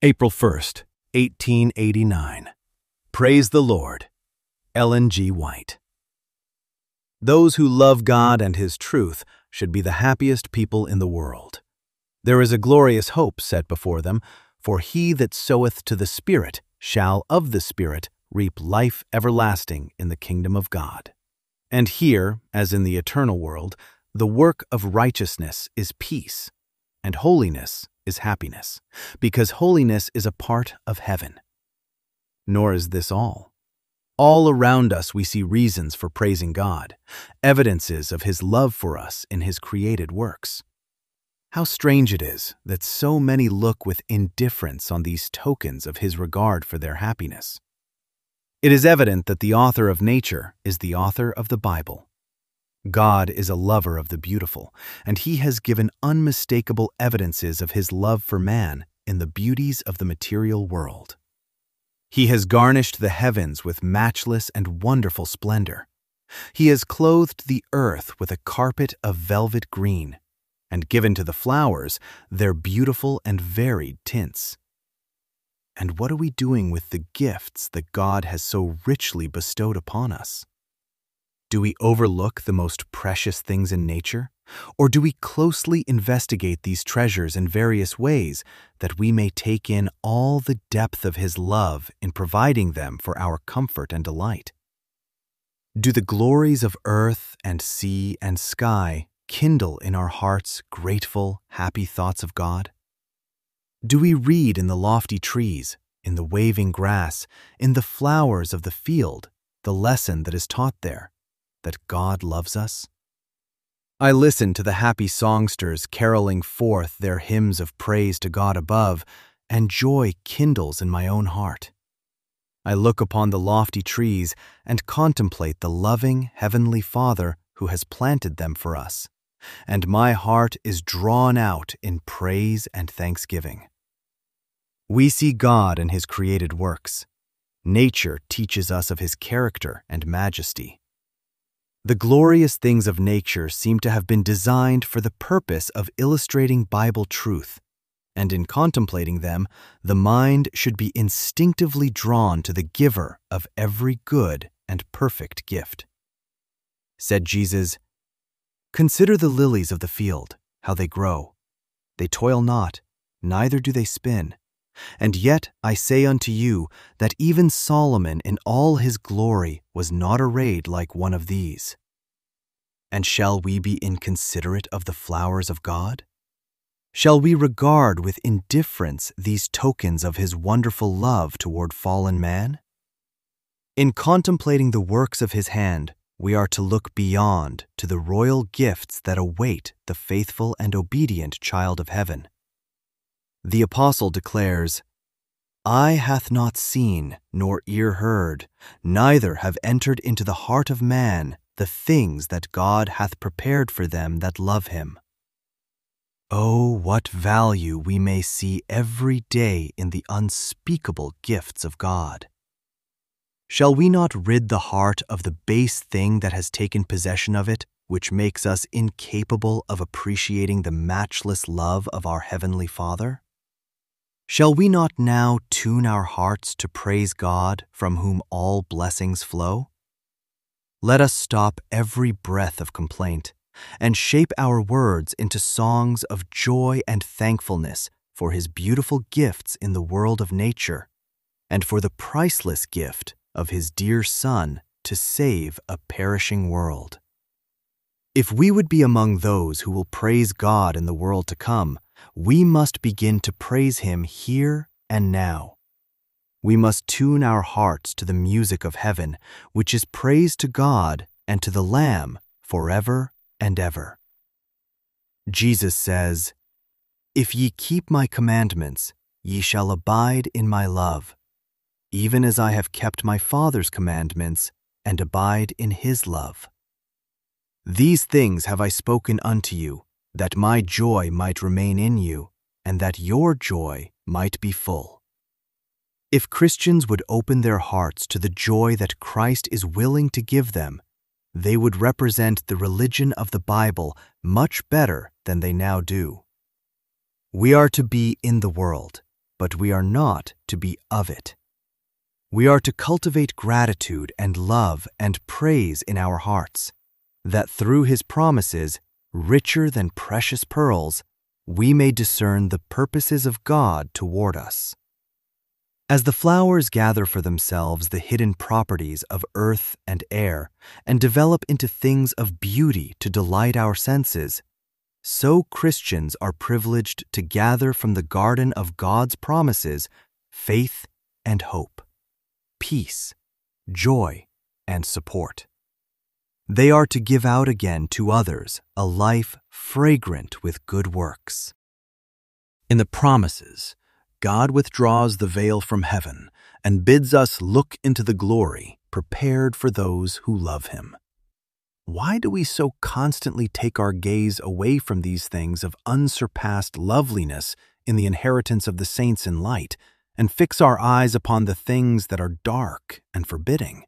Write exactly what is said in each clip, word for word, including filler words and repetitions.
April first, eighteen eighty-nine. Praise the Lord. Ellen G. White. Those who love God and His truth should be the happiest people in the world. There is a glorious hope set before them, for he that soweth to the Spirit shall of the Spirit reap life everlasting in the kingdom of God. And here, as in the eternal world, the work of righteousness is peace, and holiness is happiness, because holiness is a part of heaven. Nor is this all. All around us we see reasons for praising God, evidences of His love for us in His created works. How strange it is that so many look with indifference on these tokens of His regard for their happiness. It is evident that the author of nature is the author of the Bible. God is a lover of the beautiful, and He has given unmistakable evidences of His love for man in the beauties of the material world. He has garnished the heavens with matchless and wonderful splendor. He has clothed the earth with a carpet of velvet green, and given to the flowers their beautiful and varied tints. And what are we doing with the gifts that God has so richly bestowed upon us? Do we overlook the most precious things in nature, or do we closely investigate these treasures in various ways that we may take in all the depth of His love in providing them for our comfort and delight? Do the glories of earth and sea and sky kindle in our hearts grateful, happy thoughts of God? Do we read in the lofty trees, in the waving grass, in the flowers of the field, the lesson that is taught there, that God loves us? I listen to the happy songsters caroling forth their hymns of praise to God above, and joy kindles in my own heart. I look upon the lofty trees and contemplate the loving Heavenly Father who has planted them for us, and my heart is drawn out in praise and thanksgiving. We see God in His created works. Nature teaches us of His character and majesty. The glorious things of nature seem to have been designed for the purpose of illustrating Bible truth, and in contemplating them, the mind should be instinctively drawn to the giver of every good and perfect gift. Said Jesus, "Consider the lilies of the field, how they grow. They toil not, neither do they spin. And yet I say unto you that even Solomon in all his glory was not arrayed like one of these. And shall we be inconsiderate of the flowers of God? Shall we regard with indifference these tokens of His wonderful love toward fallen man? In contemplating the works of His hand, we are to look beyond to the royal gifts that await the faithful and obedient child of heaven. The apostle declares, "Eye hath not seen, nor ear heard, neither have entered into the heart of man the things that God hath prepared for them that love Him." Oh, what value we may see every day in the unspeakable gifts of God! Shall we not rid the heart of the base thing that has taken possession of it, which makes us incapable of appreciating the matchless love of our Heavenly Father? Shall we not now tune our hearts to praise God, from whom all blessings flow? Let us stop every breath of complaint and shape our words into songs of joy and thankfulness for His beautiful gifts in the world of nature, and for the priceless gift of His dear Son to save a perishing world. If we would be among those who will praise God in the world to come, we must begin to praise Him here and now. We must tune our hearts to the music of heaven, which is praise to God and to the Lamb forever and ever. Jesus says, "If ye keep my commandments, ye shall abide in my love, even as I have kept my Father's commandments and abide in His love. These things have I spoken unto you, that my joy might remain in you, and that your joy might be full." If Christians would open their hearts to the joy that Christ is willing to give them, they would represent the religion of the Bible much better than they now do. We are to be in the world, but we are not to be of it. We are to cultivate gratitude and love and praise in our hearts, that through his promises, richer than precious pearls, we may discern the purposes of God toward us. As the flowers gather for themselves the hidden properties of earth and air and develop into things of beauty to delight our senses, so Christians are privileged to gather from the garden of God's promises faith and hope, peace, joy, and support. They are to give out again to others a life fragrant with good works. In the promises, God withdraws the veil from heaven and bids us look into the glory prepared for those who love him. Why do we so constantly take our gaze away from these things of unsurpassed loveliness in the inheritance of the saints in light and fix our eyes upon the things that are dark and forbidding?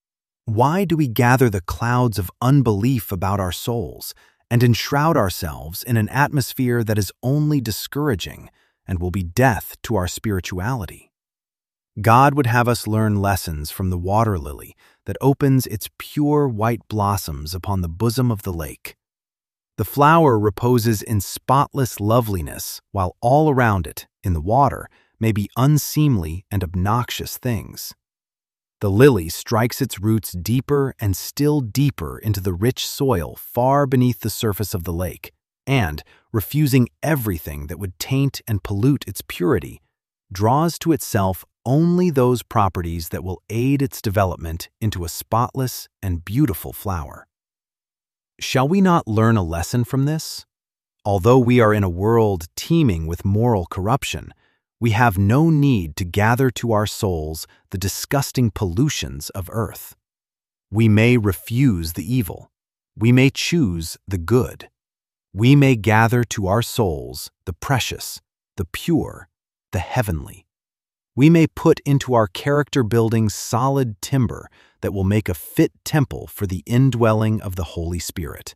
Why do we gather the clouds of unbelief about our souls and enshroud ourselves in an atmosphere that is only discouraging and will be death to our spirituality? God would have us learn lessons from the water lily that opens its pure white blossoms upon the bosom of the lake. The flower reposes in spotless loveliness, while all around it, in the water, may be unseemly and obnoxious things. The lily strikes its roots deeper and still deeper into the rich soil far beneath the surface of the lake, and, refusing everything that would taint and pollute its purity, draws to itself only those properties that will aid its development into a spotless and beautiful flower. Shall we not learn a lesson from this? Although we are in a world teeming with moral corruption, we have no need to gather to our souls the disgusting pollutions of earth. We may refuse the evil. We may choose the good. We may gather to our souls the precious, the pure, the heavenly. We may put into our character building solid timber that will make a fit temple for the indwelling of the Holy Spirit.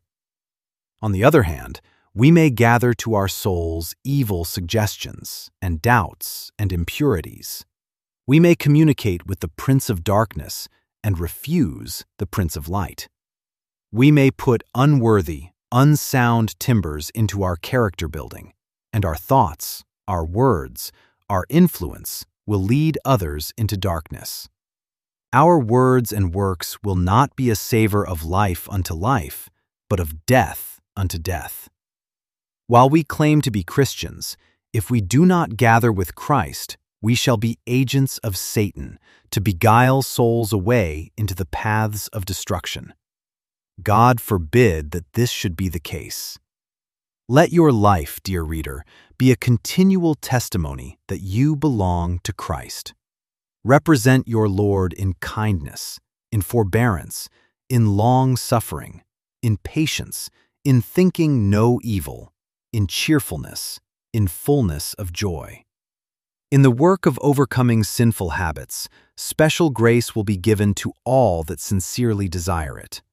On the other hand, we may gather to our souls evil suggestions and doubts and impurities. We may communicate with the Prince of Darkness and refuse the Prince of Light. We may put unworthy, unsound timbers into our character building, and our thoughts, our words, our influence will lead others into darkness. Our words and works will not be a savor of life unto life, but of death unto death. While we claim to be Christians, if we do not gather with Christ, we shall be agents of Satan to beguile souls away into the paths of destruction. God forbid that this should be the case. Let your life, dear reader, be a continual testimony that you belong to Christ. Represent your Lord in kindness, in forbearance, in long-suffering, in patience, in thinking no evil, in cheerfulness, in fullness of joy. In the work of overcoming sinful habits, special grace will be given to all that sincerely desire it.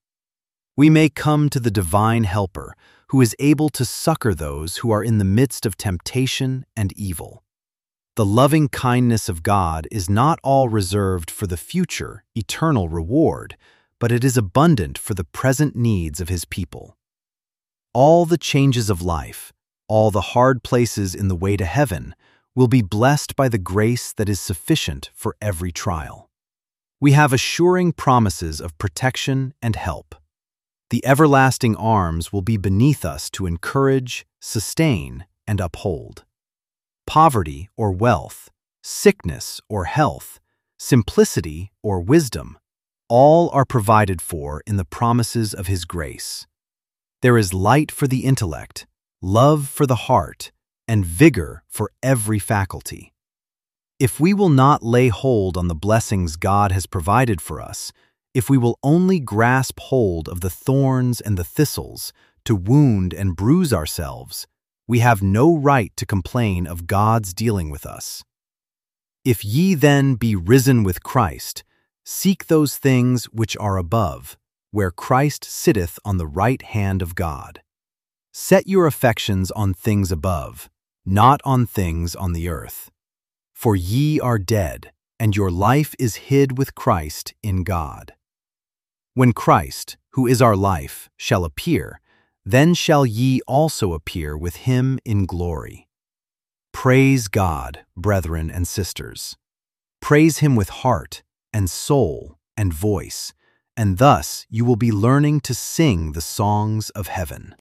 We may come to the divine Helper, who is able to succor those who are in the midst of temptation and evil. The loving kindness of God is not all reserved for the future, eternal reward, but it is abundant for the present needs of his people. All the changes of life, all the hard places in the way to heaven, will be blessed by the grace that is sufficient for every trial. We have assuring promises of protection and help. The everlasting arms will be beneath us to encourage, sustain, and uphold. Poverty or wealth, sickness or health, simplicity or wisdom, all are provided for in the promises of his grace. There is light for the intellect, love for the heart, and vigor for every faculty. If we will not lay hold on the blessings God has provided for us, if we will only grasp hold of the thorns and the thistles to wound and bruise ourselves, we have no right to complain of God's dealing with us. If ye then be risen with Christ, seek those things which are above, where Christ sitteth on the right hand of God. Set your affections on things above, not on things on the earth. For ye are dead, and your life is hid with Christ in God. When Christ, who is our life, shall appear, then shall ye also appear with him in glory. Praise God, brethren and sisters. Praise him with heart and soul and voice, and thus you will be learning to sing the songs of heaven.